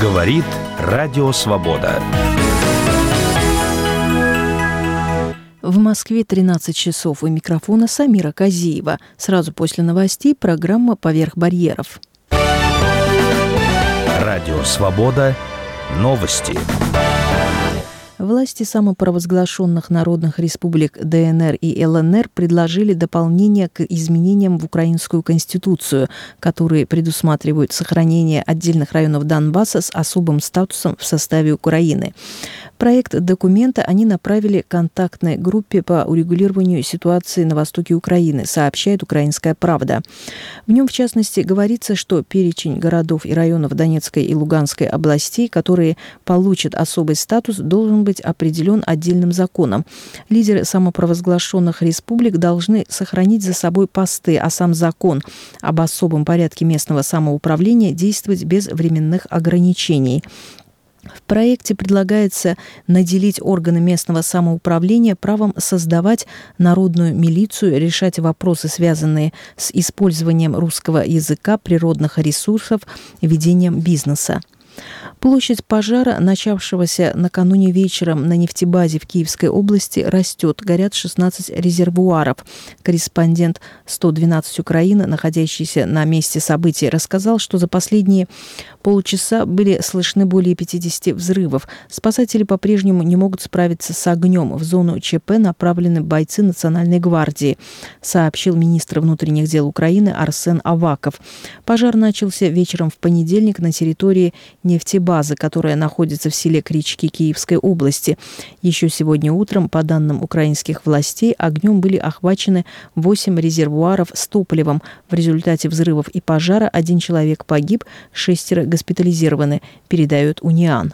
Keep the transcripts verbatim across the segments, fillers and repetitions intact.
Говорит Радио Свобода. В Москве тринадцать часов. У микрофона Самира Казиева. Сразу после новостей программа «Поверх барьеров». Радио Свобода. Новости. Власти самопровозглашенных народных республик ДНР и ЛНР предложили дополнение к изменениям в Украинскую Конституцию, которые предусматривают сохранение отдельных районов Донбасса с особым статусом в составе Украины. Проект документа они направили контактной группе по урегулированию ситуации на востоке Украины, сообщает «Украинская правда». В нем, в частности, говорится, что перечень городов и районов Донецкой и Луганской областей, которые получат особый статус, должен быть определен отдельным законом. Лидеры самопровозглашенных республик должны сохранить за собой посты, а сам закон об особом порядке местного самоуправления действовать без временных ограничений. В проекте предлагается наделить органы местного самоуправления правом создавать народную милицию, решать вопросы, связанные с использованием русского языка, природных ресурсов, ведением бизнеса. Площадь пожара, начавшегося накануне вечером на нефтебазе в Киевской области, растет. Горят шестнадцать резервуаров. Корреспондент сто двенадцать Украины, находящийся на месте событий, рассказал, что за последние полчаса были слышны более пятидесяти взрывов. Спасатели по-прежнему не могут справиться с огнем. В зону ЧП направлены бойцы Национальной гвардии, сообщил министр внутренних дел Украины Арсен Аваков. Пожар начался вечером в понедельник на территории нефтебазы, которая находится в селе Крички Киевской области. Еще сегодня утром, по данным украинских властей, огнем были охвачены восемь резервуаров с топливом. В результате взрывов и пожара один человек погиб, шестеро госпитализированы, передает Униан.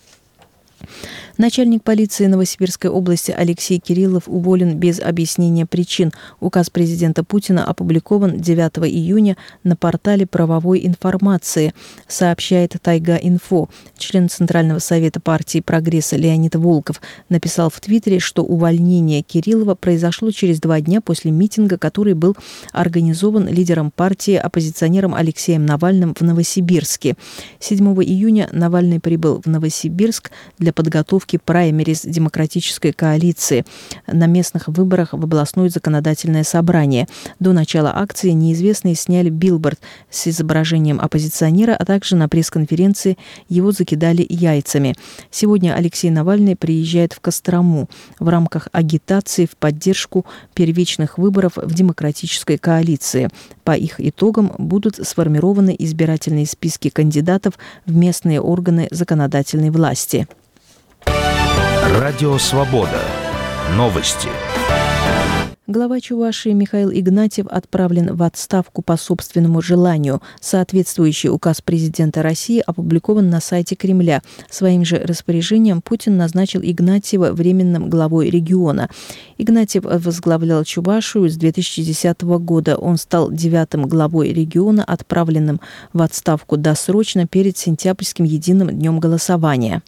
Начальник полиции Новосибирской области Алексей Кириллов уволен без объяснения причин. Указ президента Путина опубликован девятого июня на портале правовой информации, сообщает Тайга-Инфо. Член Центрального совета партии «Прогресса» Леонид Волков написал в Твиттере, что увольнение Кириллова произошло через два дня после митинга, который был организован лидером партии, оппозиционером Алексеем Навальным в Новосибирске. седьмого июня Навальный прибыл в Новосибирск для подготовки праймериз демократической коалиции на местных выборах в областное законодательное собрание. До начала акции неизвестные сняли билборд с изображением оппозиционера, а также на пресс-конференции его закидали яйцами. Сегодня Алексей Навальный приезжает в Кострому в рамках агитации в поддержку первичных выборов в демократической коалиции. По их итогам будут сформированы избирательные списки кандидатов в местные органы законодательной власти. Радио Свобода. Новости. Глава Чувашии Михаил Игнатьев отправлен в отставку по собственному желанию. Соответствующий указ президента России опубликован на сайте Кремля. Своим же распоряжением Путин назначил Игнатьева временным главой региона. Игнатьев возглавлял Чувашию с две тысячи десятого года. Он стал девятым главой региона, отправленным в отставку досрочно перед сентябрьским единым днем голосования.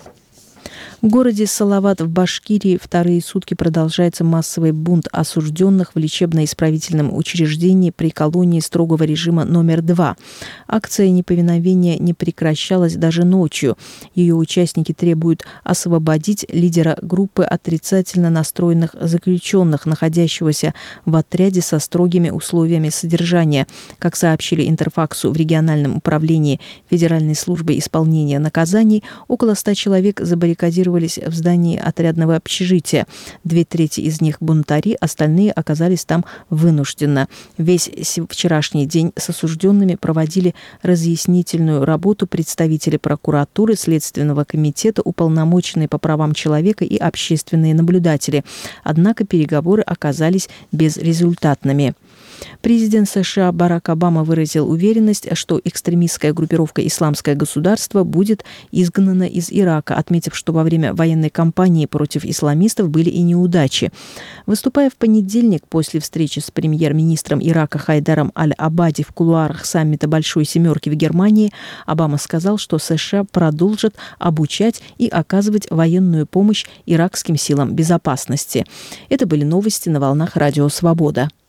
В городе Салават в Башкирии вторые сутки продолжается массовый бунт осужденных в лечебно-исправительном учреждении при колонии строгого режима номер два. Акция неповиновения не прекращалась даже ночью. Ее участники требуют освободить лидера группы отрицательно настроенных заключенных, находящегося в отряде со строгими условиями содержания. Как сообщили Интерфаксу в региональном управлении Федеральной службы исполнения наказаний, около ста человек забаррикадировали в здании отрядного общежития. Две трети из них бунтари, остальные оказались там вынужденно. Весь вчерашний день с осужденными проводили разъяснительную работу представители прокуратуры, Следственного комитета, уполномоченные по правам человека и общественные наблюдатели. Однако переговоры оказались безрезультатными. Президент США Барак Обама выразил уверенность, что экстремистская группировка «Исламское государство» будет изгнана из Ирака, отметив, что во время военной кампании против исламистов были и неудачи. Выступая в понедельник после встречи с премьер-министром Ирака Хайдаром Аль-Абади в кулуарах саммита Большой Семерки в Германии, Обама сказал, что США продолжат обучать и оказывать военную помощь иракским силам безопасности. Это были новости на волнах Радио Свобода.